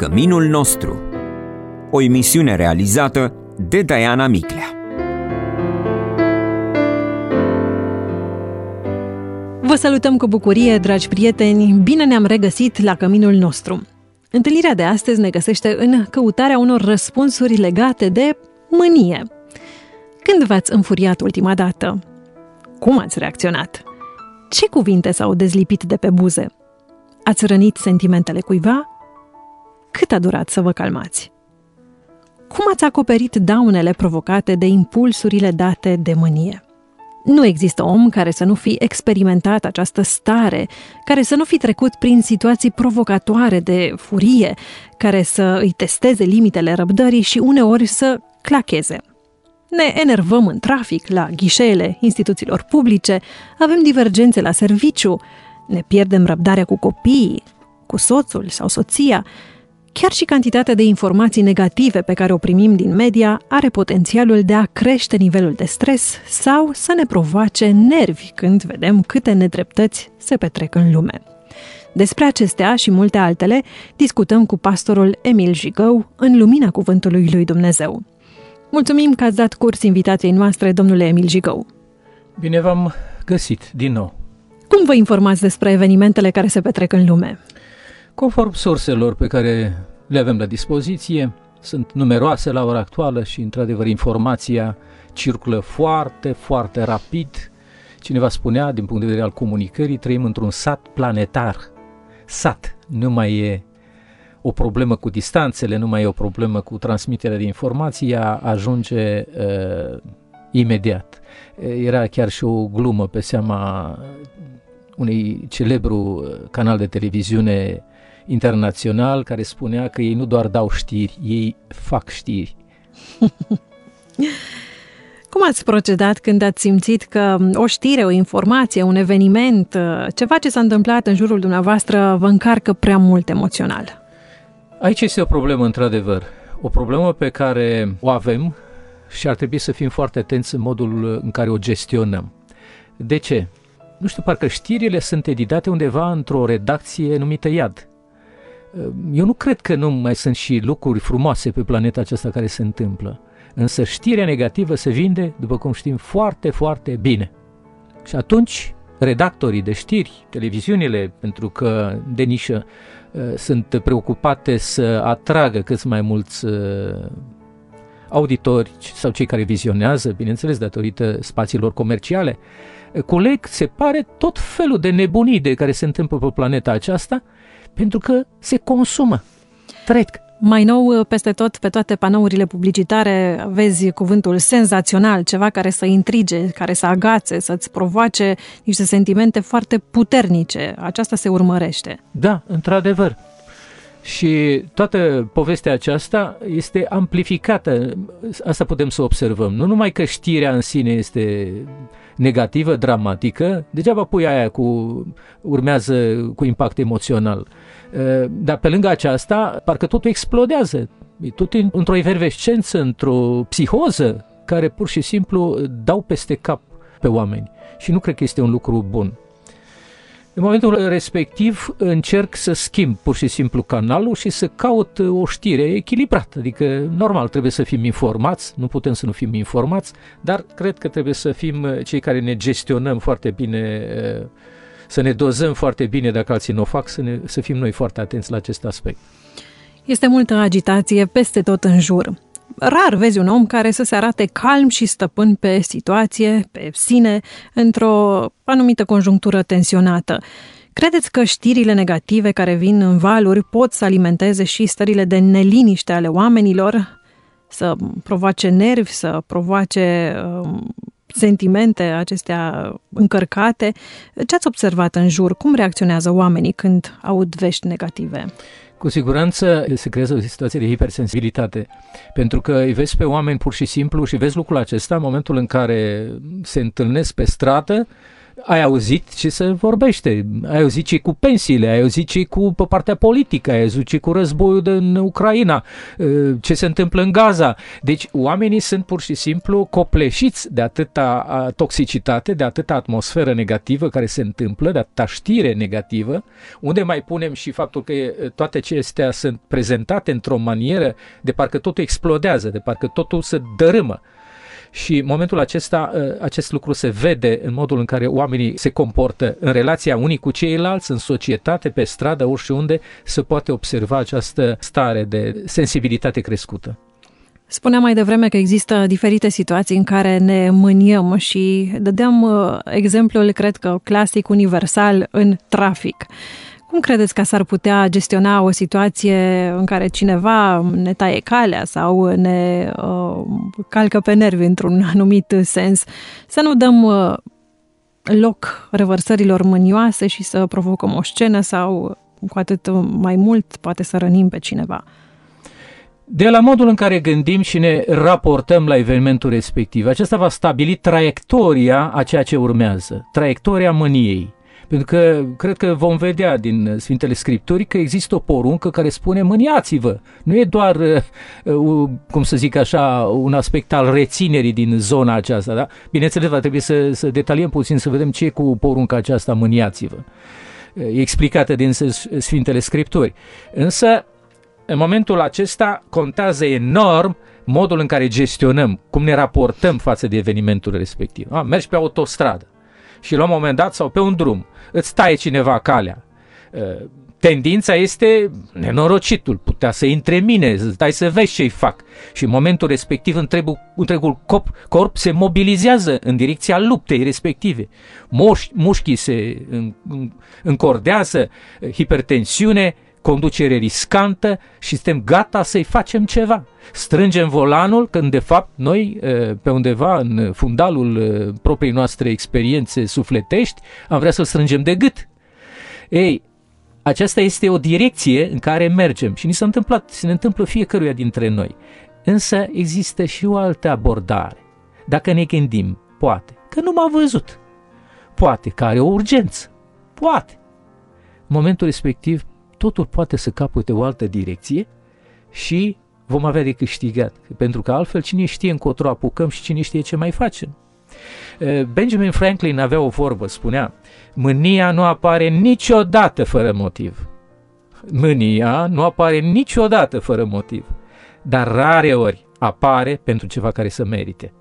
căminul nostru. O emisiune realizată de Diana Miclea. Vă salutăm cu bucurie, dragi prieteni! Bine ne-am regăsit la căminul nostru. Întâlnirea de astăzi ne găsește în căutarea unor răspunsuri legate de mânie. Când v-ați înfuriat ultima dată? Cum ați reacționat? Ce cuvinte s-au dezlipit de pe buze? Ați rănit sentimentele cuiva? Cât a durat să vă calmați? Cum ați acoperit daunele provocate de impulsurile date de mânie? Nu există om care să nu fi experimentat această stare, care să nu fi trecut prin situații provocatoare de furie, care să îi testeze limitele răbdării și uneori să clacheze. Ne enervăm în trafic, la ghișeele instituțiilor publice, avem divergențe la serviciu, ne pierdem răbdarea cu copiii, cu soțul sau soția. Chiar și cantitatea de informații negative pe care o primim din media are potențialul de a crește nivelul de stres sau să ne provoace nervi când vedem câte nedreptăți se petrec în lume. Despre acestea și multe altele discutăm cu pastorul Emil Jigău în lumina Cuvântului lui Dumnezeu. Mulțumim că ați dat curs invitației noastre, domnule Emil Jigău. Bine v-am găsit din nou. Cum vă informați despre evenimentele care se petrec în lume? Conform surselor pe care le avem la dispoziție, sunt numeroase la ora actuală și, într-adevăr, informația circulă foarte, foarte rapid. Cineva spunea, din punct de vedere al comunicării, trăim într-un sat planetar. Sat, nu mai e o problemă cu distanțele, nu mai e o problemă cu transmiterea de informații, ea ajunge imediat. Era chiar și o glumă pe seama unui celebru canal de televiziune internațional care spunea că ei nu doar dau știri, ei fac știri. Cum ați procedat când ați simțit că o știre, o informație, un eveniment, ceva ce s-a întâmplat în jurul dumneavoastră vă încarcă prea mult emoțional? Aici este o problemă, într-adevăr. O problemă pe care o avem și ar trebui să fim foarte atenți în modul în care o gestionăm. De ce? Nu știu, parcă știrile sunt editate undeva într-o redacție numită Iad. Eu nu cred că nu mai sunt și lucruri frumoase pe planeta aceasta care se întâmplă. Însă știrea negativă se vinde, după cum știm, foarte, foarte bine. Și atunci, redactorii de știri, televiziunile, pentru că de nișă sunt preocupate să atragă cât mai mulți auditori sau cei care vizionează, bineînțeles, datorită spațiilor comerciale, culeg, se pare, tot felul de nebunii de care se întâmplă pe planeta aceasta, pentru că se consumă. Trec. Mai nou, peste tot, pe toate panourile publicitare, vezi cuvântul senzațional, ceva care să intrige, care să agațe, să-ți provoace niște sentimente foarte puternice. Aceasta se urmărește. Da, într-adevăr. Și toată povestea aceasta este amplificată. Asta putem să observăm. Nu numai că știrea în sine este negativă, dramatică, degeaba pui aia urmează cu impact emoțional. Dar pe lângă aceasta, parcă totul explodează. E tot într-o efervescență, într-o psihoză, care pur și simplu dau peste cap pe oameni. Și nu cred că este un lucru bun. În momentul respectiv încerc să schimb pur și simplu canalul și să caut o știre echilibrată. Adică, normal, trebuie să fim informați, nu putem să nu fim informați, dar cred că trebuie să fim cei care ne gestionăm foarte bine, să ne dozăm foarte bine dacă alții nu o fac, să fim noi foarte atenți la acest aspect. Este multă agitație peste tot în jur. Rar vezi un om care să se arate calm și stăpân pe situație, pe sine, într-o anumită conjunctură tensionată. Credeți că știrile negative care vin în valuri pot să alimenteze și stările de neliniște ale oamenilor, să provoace nervi, să provoace sentimente acestea încărcate? Ce ați observat în jur? Cum reacționează oamenii când aud vești negative? Cu siguranță se creează o situație de hipersensibilitate, pentru că îi vezi pe oameni pur și simplu și vezi lucrul acesta în momentul în care se întâlnesc pe stradă, ai auzit ce se vorbește, ai auzit ce cu pensiile, ai auzit ce cu pe partea politică, ai auzit ce cu războiul din Ucraina, ce se întâmplă în Gaza. Deci oamenii sunt pur și simplu copleșiți de atâta toxicitate, de atâta atmosferă negativă care se întâmplă, de atâta știre negativă, unde mai punem și faptul că toate acestea sunt prezentate într-o manieră de parcă totul explodează, de parcă totul se dărâmă. Și în momentul acesta, acest lucru se vede în modul în care oamenii se comportă în relația unii cu ceilalți, în societate, pe stradă, oriunde se poate observa această stare de sensibilitate crescută. Spuneam mai devreme că există diferite situații în care ne mâniem și dădeam exemplul, cred că clasic, universal, în trafic. Cum credeți că s-ar putea gestiona o situație în care cineva ne taie calea sau ne calcă pe nervi într-un anumit sens? Să nu dăm loc revărsărilor mânioase și să provocăm o scenă sau, cu atât mai mult, poate să rănim pe cineva. De la modul în care gândim și ne raportăm la evenimentul respectiv, acesta va stabili traiectoria a ceea ce urmează, traiectoria mâniei. Pentru că cred că vom vedea din Sfintele Scripturi că există o poruncă care spune mâniați-vă. Nu e doar, cum să zic așa, un aspect al reținerii din zona aceasta. Da? Bineînțeles, va trebui să detaliem puțin, să vedem ce e cu porunca aceasta, mâniați-vă. E explicată din Sfintele Scripturi. Însă, în momentul acesta, contează enorm modul în care gestionăm, cum ne raportăm față de evenimentul respectiv. Mergi pe autostradă și la un moment dat sau pe un drum îți taie cineva calea. Tendința este nenorocitul, putea să intre în mine, stai să vezi ce-i fac. Și în momentul respectiv întregul corp se mobilizează în direcția luptei respective. Mușchii se încordează, hipertensiune, conducere riscantă și suntem gata să-i facem ceva. Strângem volanul când de fapt noi pe undeva în fundalul propriei noastre experiențe sufletești am vrea să-l strângem de gât. Ei, aceasta este o direcție în care mergem și se ne întâmplă fiecăruia dintre noi. Însă există și o altă abordare. Dacă ne gândim, poate că nu m-a văzut, poate că are o urgență, poate. În momentul respectiv totul poate să capete o altă direcție și vom avea de câștigat. Pentru că altfel cine știe încotro apucăm și cine știe ce mai facem. Benjamin Franklin avea o vorbă, spunea: mânia nu apare niciodată fără motiv. Mânia nu apare niciodată fără motiv, dar rare ori apare pentru ceva care să merite.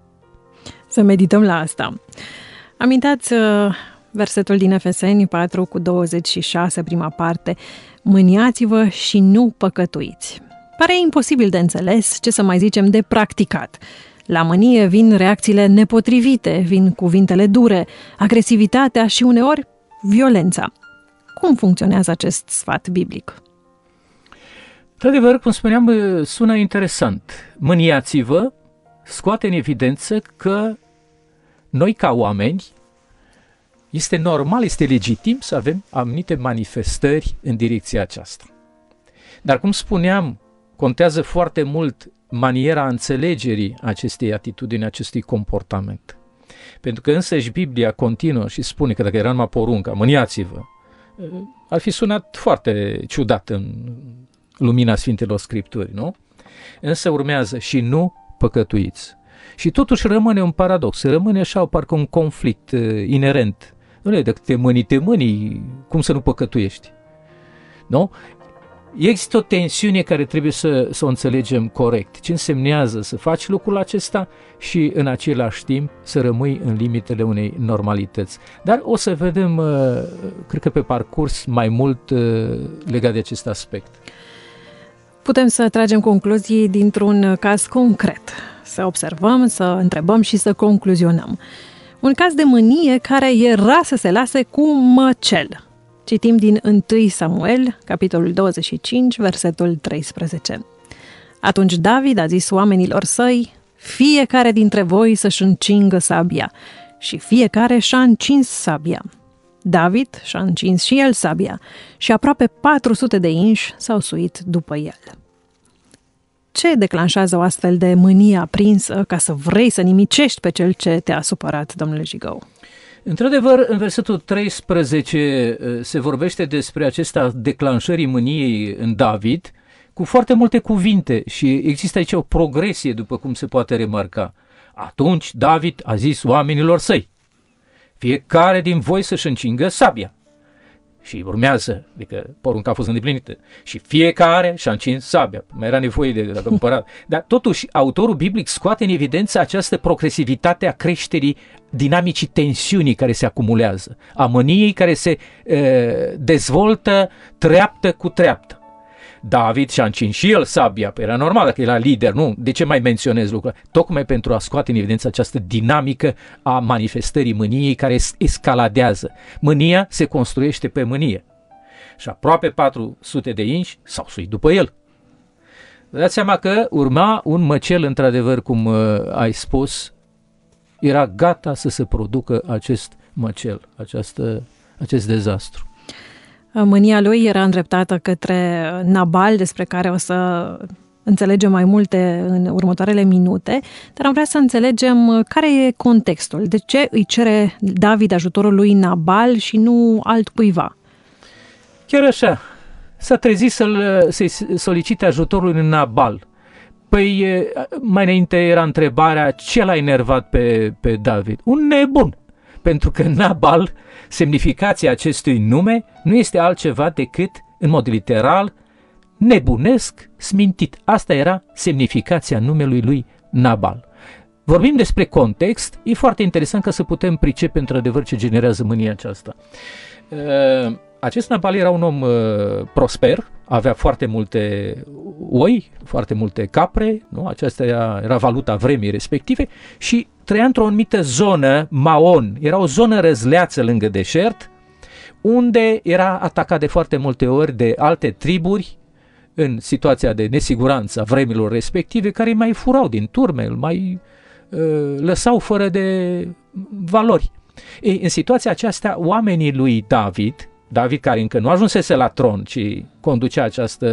Să medităm la asta. Amintați versetul din Efeseni 4:26, prima parte: mâniați-vă și nu păcătuiți. Pare imposibil de înțeles, ce să mai zicem de practicat. La mânie vin reacțiile nepotrivite, vin cuvintele dure, agresivitatea și uneori violența. Cum funcționează acest sfat biblic? Într-adevăr, cum spuneam, sună interesant. Mâniați-vă scoate în evidență că noi ca oameni este normal, este legitim să avem anumite manifestări în direcția aceasta. Dar cum spuneam, contează foarte mult maniera înțelegerii acestei atitudini, acestui comportament. Pentru că însăși Biblia continuă și spune că dacă era numai porunca, mâniați-vă, ar fi sunat foarte ciudat în lumina Sfintelor Scripturi, nu? Însă urmează și nu păcătuiți. Și totuși rămâne un paradox, rămâne așa parcă un conflict inerent. Nu, dacă te mânii, cum să nu păcătuiești? Nu? Există o tensiune care trebuie să o înțelegem corect. Ce însemnează să faci lucrul acesta și în același timp să rămâi în limitele unei normalități. Dar o să vedem, cred că pe parcurs, mai mult legat de acest aspect. Putem să tragem concluzii dintr-un caz concret. Să observăm, să întrebăm și să concluzionăm. Un caz de mânie care era să se lase cu măcel. Citim din 1 Samuel, capitolul 25, versetul 13. Atunci David a zis oamenilor săi: fiecare dintre voi să-și încingă sabia. Și fiecare și-a încins sabia. David și-a încins și el sabia și aproape 400 de inși s-au suit după el. Ce declanșează o astfel de mânie aprinsă ca să vrei să nimicești pe cel ce te-a supărat, domnule Jigău? Într-adevăr, în versetul 13 se vorbește despre acesta declanșării mâniei în David cu foarte multe cuvinte și există aici o progresie, după cum se poate remarca. Atunci David a zis oamenilor săi: fiecare din voi să-și încingă sabia. Și urmează, adică porunca a fost îndeplinită, și fiecare și-a încins sabia. Mai era nevoie de împărat. Dar totuși, autorul biblic scoate în evidență această progresivitate a creșterii dinamicii tensiunii care se acumulează, a mâniei care se dezvoltă treaptă cu treaptă. David și-a încins și el sabia, era normal că era lider, nu? De ce mai menționez lucrul? Tocmai pentru a scoate în evidență această dinamică a manifestării mâniei care escaladează. Mânia se construiește pe mânie. Și aproape 400 de inși s-au suit după el. Vă dați seama că urma un măcel, într-adevăr, cum ai spus, era gata să se producă acest măcel, acest dezastru. Mânia lui era îndreptată către Nabal, despre care o să înțelegem mai multe în următoarele minute, dar am vrea să înțelegem care e contextul. De ce îi cere David ajutorul lui Nabal și nu altcuiva? Chiar așa, s-a trezit să-i solicite ajutorul lui Nabal. Păi, mai înainte era întrebarea: ce l-a enervat pe David? Un nebun. Pentru că Nabal, semnificația acestui nume, nu este altceva decât, în mod literal, nebunesc, smintit. Asta era semnificația numelui lui Nabal. Vorbim despre context, e foarte interesant ca să putem pricepe într-adevăr ce generează mânia aceasta. Acest Nabal era un om prosper, avea foarte multe oi, foarte multe capre, nu? Aceasta era valuta vremii respective și trăia într-o anumită zonă, Maon, era o zonă răzleață lângă deșert, unde era atacat de foarte multe ori de alte triburi în situația de nesiguranță a vremilor respective, care îi mai furau din turme, îl mai lăsau fără de valori. Ei, în situația aceasta, oamenii lui David, care încă nu ajunsese la tron, ci conducea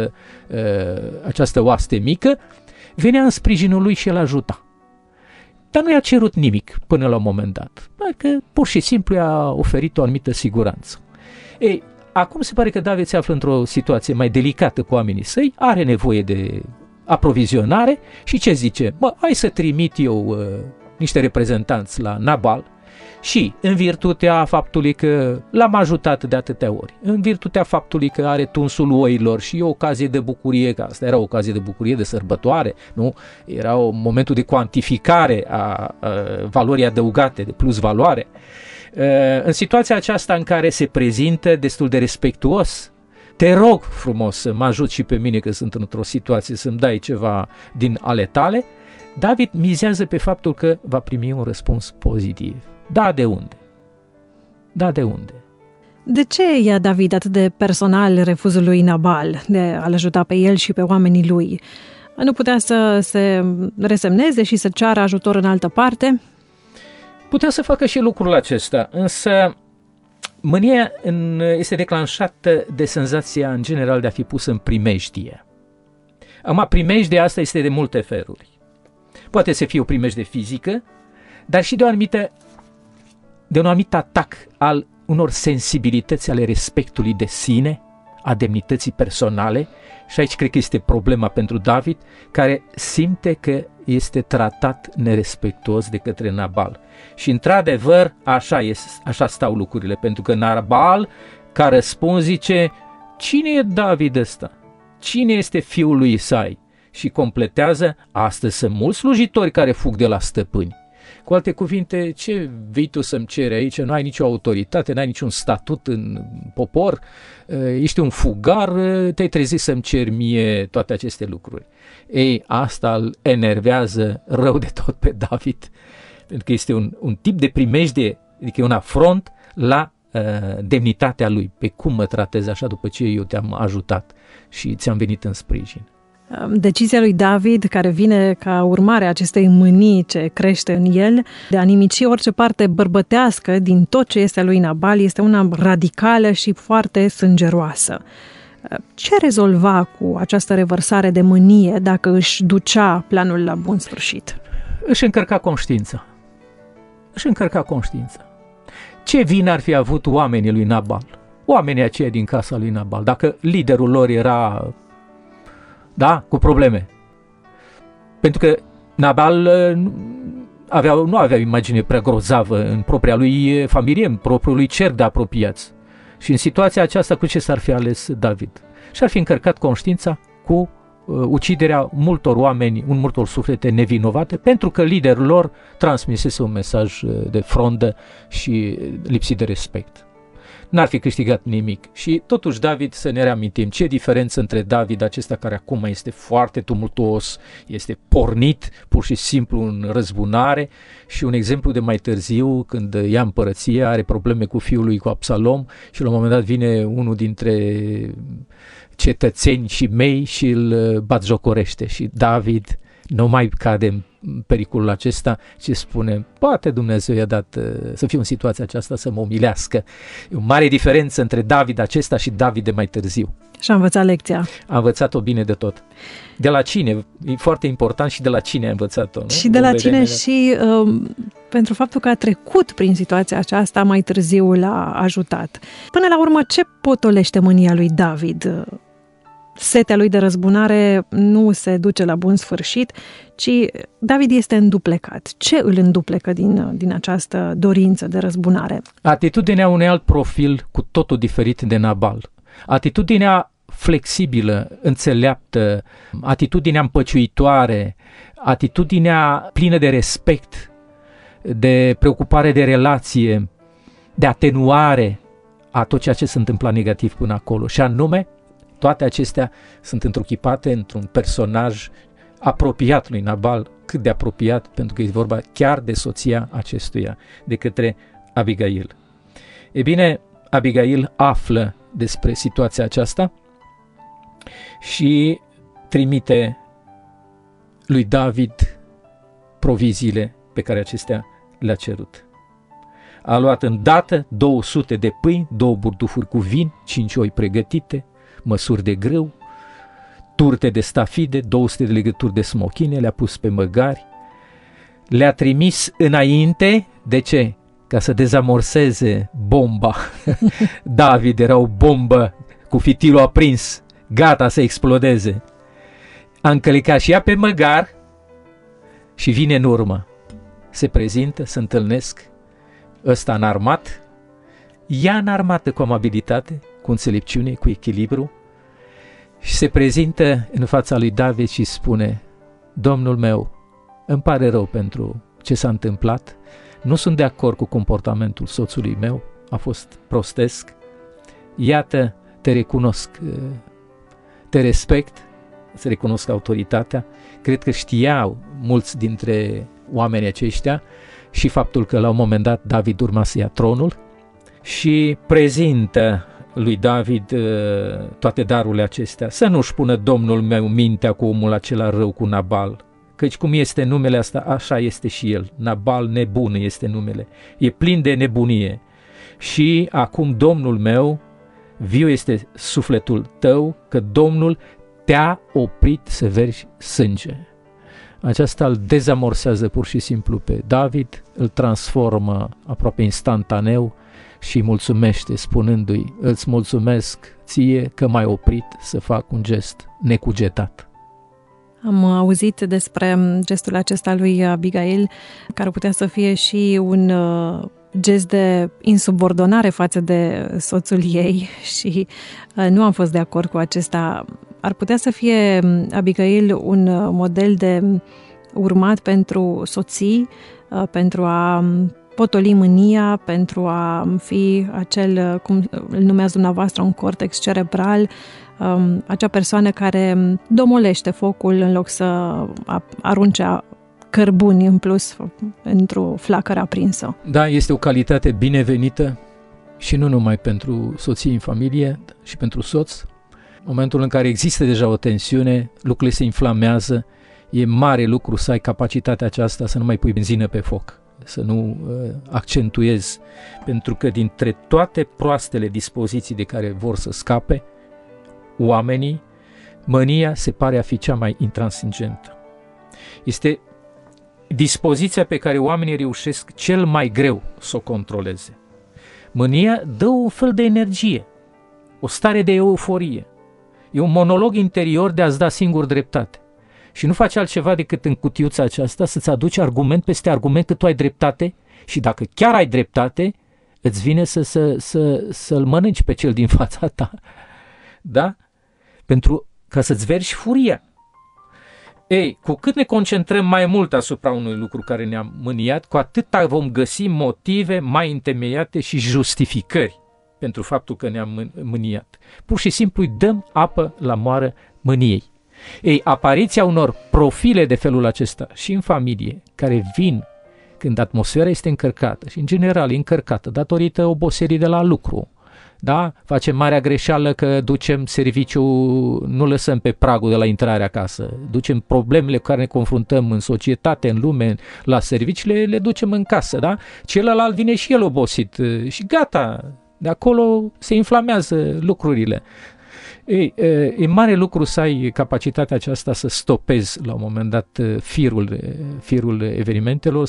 această oaste mică, venea în sprijinul lui și îl ajuta. Dar nu i-a cerut nimic până la un moment dat, că pur și simplu i-a oferit o anumită siguranță. Ei, acum se pare că David se află într-o situație mai delicată cu oamenii săi, are nevoie de aprovizionare și ce zice? Hai să trimit eu niște reprezentanți la Nabal și, în virtutea faptului că l-am ajutat de atâtea ori, în virtutea faptului că are tunsul oilor și e o ocazie de bucurie, că asta era o ocazie de bucurie, de sărbătoare, nu? Era un momentul de cuantificare a valorii adăugate, de plus valoare. În situația aceasta în care se prezintă destul de respectuos: te rog frumos să mă ajut și pe mine că sunt într-o situație să-mi dai ceva din ale tale, David mizează pe faptul că va primi un răspuns pozitiv. Da, de unde? Da, de unde? De ce ia David atât de personal refuzul lui Nabal de a-l ajuta pe el și pe oamenii lui? Nu putea să se resemneze și să ceară ajutor în altă parte? Putea să facă și lucrul acesta, însă mânia este declanșată de senzația în general de a fi pus în primejdie. Acum, primejdia asta este de multe feluri. Poate să fie o primejdie fizică, dar și de un anumit atac al unor sensibilități ale respectului de sine, a demnității personale, și aici cred că este problema pentru David, care simte că este tratat nerespectuos de către Nabal. Și într-adevăr așa stau lucrurile, pentru că Nabal, ca răspuns, zice: cine e David ăsta? Cine este fiul lui Isai? Și completează: astăzi sunt mulți slujitori care fug de la stăpâni. Cu alte cuvinte, ce vii tu să-mi ceri aici? Nu ai nicio autoritate, nu ai niciun statut în popor, ești un fugar, te-ai trezit să-mi ceri mie toate aceste lucruri. Ei, asta îl enervează rău de tot pe David, pentru că este un tip de primejdie, adică un afront la demnitatea lui. Pe cum mă tratezi așa după ce eu te-am ajutat și ți-am venit în sprijin? Decizia lui David, care vine ca urmare a acestei mânii ce crește în el, de a nimici orice parte bărbătească din tot ce este a lui Nabal, este una radicală și foarte sângeroasă. Ce rezolva cu această revărsare de mânie dacă își ducea planul la bun sfârșit? Își încărca conștiința. Ce vină ar fi avut oamenii lui Nabal? Oamenii aceia din casa lui Nabal, dacă liderul lor era, da, cu probleme. Pentru că Nabal nu avea imagine prea grozavă în propria lui familie, în propriul lui cerc de apropiați. Și în situația aceasta, cu ce s-ar fi ales David? Și-ar fi încărcat conștiința cu uciderea multor oameni, multor suflete nevinovate, pentru că liderul lor transmisese un mesaj de frondă și lipsit de respect. N-ar fi câștigat nimic. Și totuși David, să ne reamintim, ce diferență între David acesta care acum este foarte tumultuos, este pornit pur și simplu în răzbunare, și un exemplu de mai târziu când ia împărăția, are probleme cu fiul lui, cu Absalom, și la un moment dat vine unul dintre cetățeni și mei și îl batjocorește, și David nu mai cade în pericolul acesta, ci spune, poate Dumnezeu i-a dat să fiu în situația aceasta să mă umilească. E o mare diferență între David acesta și David de mai târziu. Și a învățat lecția. A învățat-o bine de tot. De la cine? E foarte important, și de la cine a învățat-o. Nu? Și de la cine și pentru faptul că a trecut prin situația aceasta, mai târziu l-a ajutat. Până la urmă, ce potolește mânia lui David? Setea lui de răzbunare nu se duce la bun sfârșit, ci David este înduplecat. Ce îl înduplecă din această dorință de răzbunare? Atitudinea unui alt profil cu totul diferit de Nabal. Atitudinea flexibilă, înțeleaptă, atitudinea împăciuitoare, atitudinea plină de respect, de preocupare de relație, de atenuare a tot ceea ce se întâmpla negativ până acolo. Și anume, toate acestea sunt întruchipate într-un personaj apropiat lui Nabal, cât de apropiat, pentru că e vorba chiar de soția acestuia, de către Abigail. E bine, Abigail află despre situația aceasta și trimite lui David proviziile pe care acestea le-a cerut. A luat îndată 200 de pâini, 2 burdufuri cu vin, 5 oi pregătite, măsuri de grâu, turte de stafide, 200 de legături de smochine, le-a pus pe măgari, le-a trimis înainte. De ce? Ca să dezamorseze bomba. David era o bombă cu fitilul aprins, gata să explodeze. A încălecat și ea pe măgar și vine în urmă. Se prezintă, se întâlnesc, ăsta înarmat, ea înarmată cu amabilitate, cu înțelepciune, cu echilibru, și se prezintă în fața lui David și spune: Domnul meu, îmi pare rău pentru ce s-a întâmplat, nu sunt de acord cu comportamentul soțului meu, a fost prostesc, iată, te recunosc, te respect, îți recunosc autoritatea, cred că știau mulți dintre oamenii aceștia și faptul că la un moment dat David urma să ia tronul, și prezintă lui David toate darurile acestea. Să nu-și pună Domnul meu mintea cu omul acela rău, cu Nabal, căci cum este numele asta, așa este și el. Nabal nebun este numele, e plin de nebunie. Și acum, Domnul meu, viu este sufletul tău, că Domnul te-a oprit să vergi sânge. Aceasta îl dezamorsează pur și simplu pe David, îl transformă aproape instantaneu și îi mulțumește spunându-i: îți mulțumesc ție că m-ai oprit să fac un gest necugetat. Am auzit despre gestul acesta lui Abigail, care putea să fie și un gest de insubordonare față de soțul ei, și nu am fost de acord cu acesta. Ar putea să fie Abigail un model de urmat pentru soții, pentru a potoli mânia, pentru a fi acel, cum îl numeați dumneavoastră, un cortex cerebral, acea persoană care domolește focul în loc să arunce cărbuni în plus într-o flacără aprinsă. Da, este o calitate binevenită și nu numai pentru soții în familie, și pentru soț. În momentul în care există deja o tensiune, lucrurile se inflamează, e mare lucru să ai capacitatea aceasta să nu mai pui benzină pe foc, să nu accentuezi, pentru că dintre toate proastele dispoziții de care vor să scape oamenii, mânia se pare a fi cea mai intransigentă. Este dispoziția pe care oamenii reușesc cel mai greu să o controleze. Mânia dă un fel de energie, o stare de euforie. E un monolog interior de a-ți da singur dreptate. Și nu faci altceva decât în cutiuța aceasta să-ți aduci argument peste argument că tu ai dreptate și dacă chiar ai dreptate, îți vine să-l mănânci pe cel din fața ta. Da? Ca să-ți vergi furia. Ei, cu cât ne concentrăm mai mult asupra unui lucru care ne-a mâniat, cu atât vom găsi motive mai întemeiate și justificări pentru faptul că ne-am mâniat. Pur și simplu îi dăm apă la moară mâniei. Ei, apariția unor profile de felul acesta și în familie, care vin când atmosfera este încărcată și în general e încărcată datorită oboselii de la lucru, da? Facem marea greșeală că ducem serviciul, nu lăsăm pe pragul de la intrarea acasă, ducem problemele cu care ne confruntăm în societate, în lume, la servicii, le ducem în casă, da? Celălalt vine și el obosit și gata, de acolo se inflamează lucrurile. Ei, e mare lucru să ai capacitatea aceasta să stopezi la un moment dat firul evenimentelor,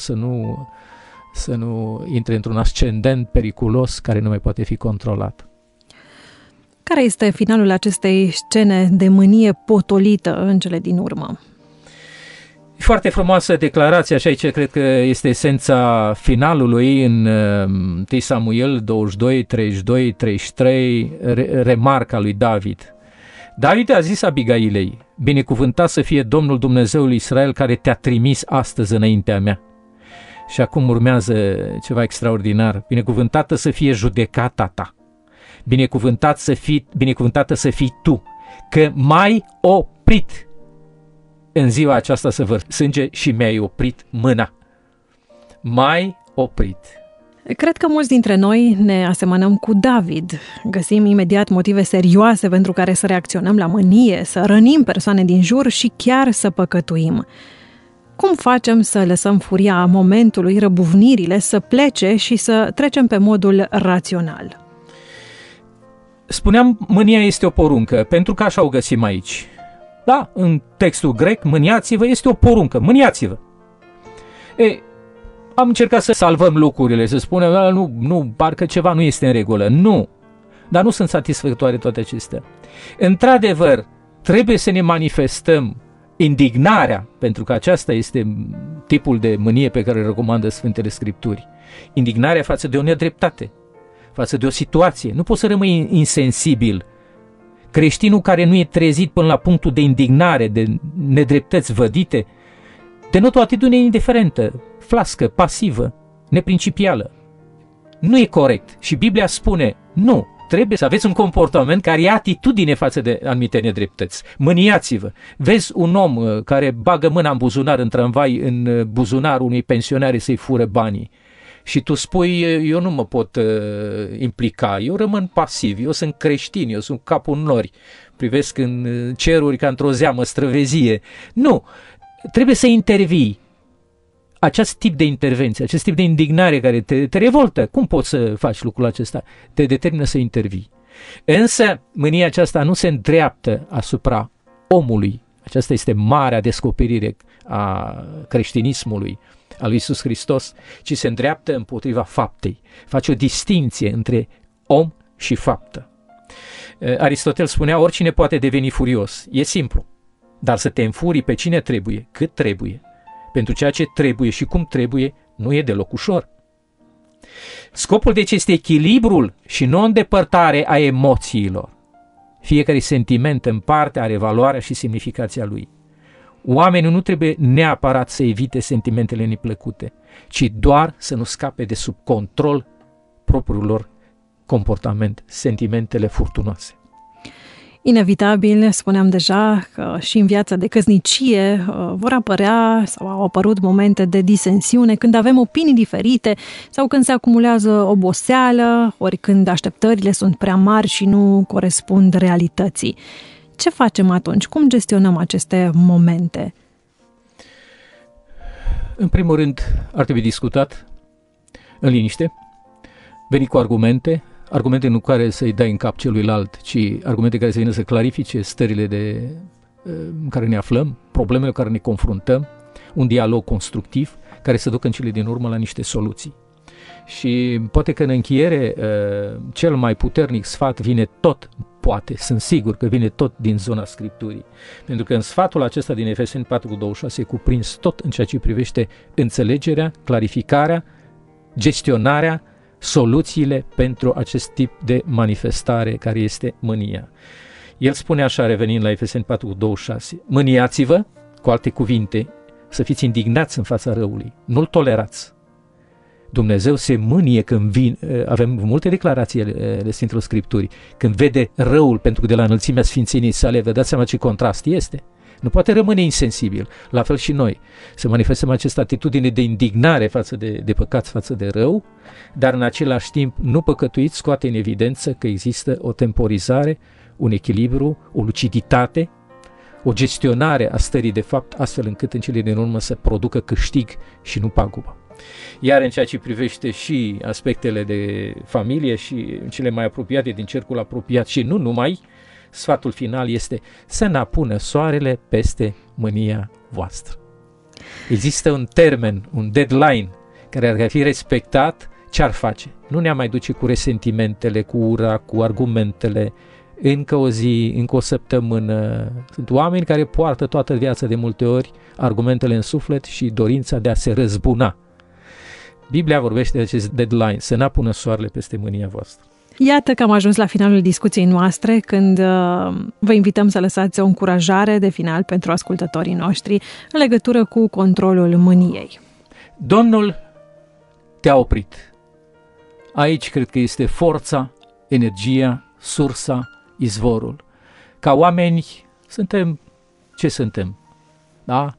să nu intre într-un ascendent periculos care nu mai poate fi controlat. Care este finalul acestei scene de mânie potolită în cele din urmă? E foarte frumoasă declarația și aici cred că este esența finalului în 1 Samuel 22, 32, 33, remarca lui David. David a zis Abigailei: binecuvântat să fie Domnul Dumnezeul Israel care te-a trimis astăzi înaintea mea. Și acum urmează ceva extraordinar. Binecuvântată să fie judecata ta. Binecuvântată să fii tu, că m-ai oprit în ziua aceasta să vărs sânge și mi-ai oprit mâna. M-ai oprit. Cred că mulți dintre noi ne asemănăm cu David. Găsim imediat motive serioase pentru care să reacționăm la mânie, să rănim persoane din jur și chiar să păcătuim. Cum facem să lăsăm furia momentului, răbuvnirile, să plece și să trecem pe modul rațional? Spuneam, mânia este o poruncă, pentru că așa o găsim aici. Da, în textul grec, mâniați-vă, este o poruncă, mâniați-vă. Ei, am încercat să salvăm lucrurile, să spunem, nu, parcă ceva nu este în regulă. Nu, dar nu sunt satisfăcătoare toate acestea. Într-adevăr, trebuie să ne manifestăm indignarea, pentru că aceasta este tipul de mânie pe care îl recomandă Sfintele Scripturi. Indignarea față de o nedreptate, față de o situație. Nu poți să rămâi insensibil. Creștinul care nu e trezit până la punctul de indignare, de nedreptăți vădite, denotă o atitudine indiferentă, flască, pasivă, neprincipială. Nu e corect. Și Biblia spune, nu, trebuie să aveți un comportament care ia atitudine față de anumite nedreptăți. Mâniați-vă. Vezi un om care bagă mâna în buzunar, în tramvai, în buzunarul unui pensionar să-i fură banii. Și tu spui, eu nu mă pot implica, eu rămân pasiv, eu sunt creștin, eu sunt capul în nori, privesc în ceruri ca într-o zeamă străvezie. Nu, trebuie să intervii. Acest tip de intervenție, acest tip de indignare care te revoltă, cum poți să faci lucrul acesta? Te determină să intervii. Însă, mânia aceasta nu se îndreaptă asupra omului. Aceasta este marea descoperire a creștinismului, a lui Iisus Hristos, ci se îndreaptă împotriva faptei. Face o distinție între om și faptă. Aristotel spunea, oricine poate deveni furios. E simplu, dar să te înfurii pe cine trebuie, cât trebuie, pentru ceea ce trebuie și cum trebuie, nu e deloc ușor. Scopul deci este echilibrul și nu îndepărtare a emoțiilor. Fiecare sentiment în parte are valoarea și semnificația lui. Oamenii nu trebuie neapărat să evite sentimentele neplăcute, ci doar să nu scape de sub control propriul lor comportament, sentimentele furtunoase. Inevitabil, spuneam deja că și în viața de căsnicie vor apărea sau au apărut momente de disensiune când avem opinii diferite sau când se acumulează oboseală, ori când așteptările sunt prea mari și nu corespund realității. Ce facem atunci? Cum gestionăm aceste momente? În primul rând, ar trebui discutat în liniște, veni cu argumente nu care să-i dai în cap celuilalt, ci argumente care să vină să clarifice stările în care ne aflăm, problemele cu care ne confruntăm, un dialog constructiv care să ducă în cele din urmă la niște soluții. Și poate că în încheiere cel mai puternic sfat vine tot, sunt sigur că vine tot din zona Scripturii. Pentru că în sfatul acesta din Efeseni 4:26 e cuprins tot în ceea ce privește înțelegerea, clarificarea, gestionarea, soluțiile pentru acest tip de manifestare care este mânia. El spune așa, revenind la Efeseni 4:26, mâniați-vă, cu alte cuvinte, să fiți indignați în fața răului, nu-l tolerați. Dumnezeu se mânie când vine, avem multe declarații ale Sfintelor Scripturii, când vede răul, pentru că de la înălțimea sfințeniei sale, vă dați seama ce contrast este. Nu poate rămâne insensibil. La fel și noi. Să manifestăm această atitudine de indignare față de păcat, față de rău, dar în același timp nu păcătuiți, scoate în evidență că există o temporizare, un echilibru, o luciditate, o gestionare a stării de fapt, astfel încât în cele din urmă să producă câștig și nu pagubă. Iar în ceea ce privește și aspectele de familie și cele mai apropiate din cercul apropiat și nu numai, sfatul final este să n-apună soarele peste mânia voastră. Există un termen, un deadline care ar fi respectat, ce-ar face? Nu ne-am mai duce cu resentimentele, cu ura, cu argumentele, încă o zi, încă o săptămână. Sunt oameni care poartă toată viața de multe ori argumentele în suflet și dorința de a se răzbuna. Biblia vorbește de acest deadline, să n-apună soarele peste mânia voastră. Iată că am ajuns la finalul discuției noastre, când vă invităm să lăsați o încurajare de final pentru ascultătorii noștri în legătură cu controlul mâniei. Domnul te-a oprit. Aici cred că este forța, energia, sursa, izvorul. Ca oameni suntem ce suntem, da?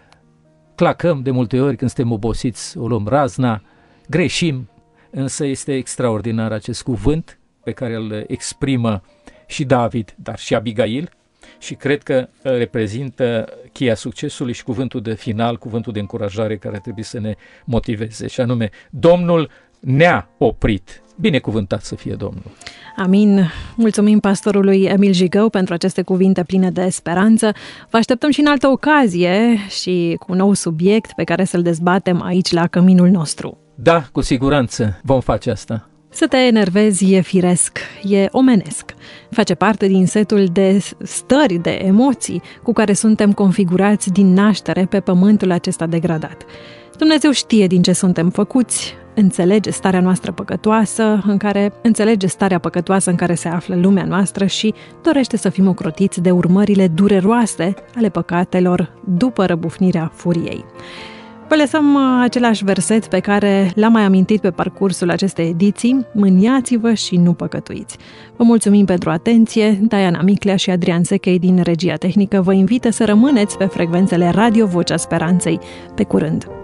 Clacăm de multe ori când suntem obosiți, o luăm razna, greșim, însă este extraordinar acest cuvânt pe care îl exprimă și David, dar și Abigail, și cred că reprezintă cheia succesului și cuvântul de final, cuvântul de încurajare care trebuie să ne motiveze, și anume, Domnul ne-a oprit. Binecuvântat să fie Domnul! Amin! Mulțumim pastorului Emil Jigău pentru aceste cuvinte pline de speranță. Vă așteptăm și în altă ocazie și cu un nou subiect pe care să-l dezbatem aici la Căminul nostru. Da, cu siguranță vom face asta. Să te enervezi e firesc, e omenesc. Face parte din setul de stări, de emoții cu care suntem configurați din naștere pe pământul acesta degradat. Dumnezeu știe din ce suntem făcuți, înțelege starea noastră păcătoasă, înțelege starea păcătoasă în care se află lumea noastră și dorește să fim ocrotiți de urmările dureroase ale păcatelor după răbufnirea furiei. Vă lăsăm același verset pe care l-am mai amintit pe parcursul acestei ediții: mâniați-vă și nu păcătuiți. Vă mulțumim pentru atenție. Diana Miclea și Adrian Sechei din Regia Tehnică vă invită să rămâneți pe frecvențele Radio Vocea Speranței. Pe curând!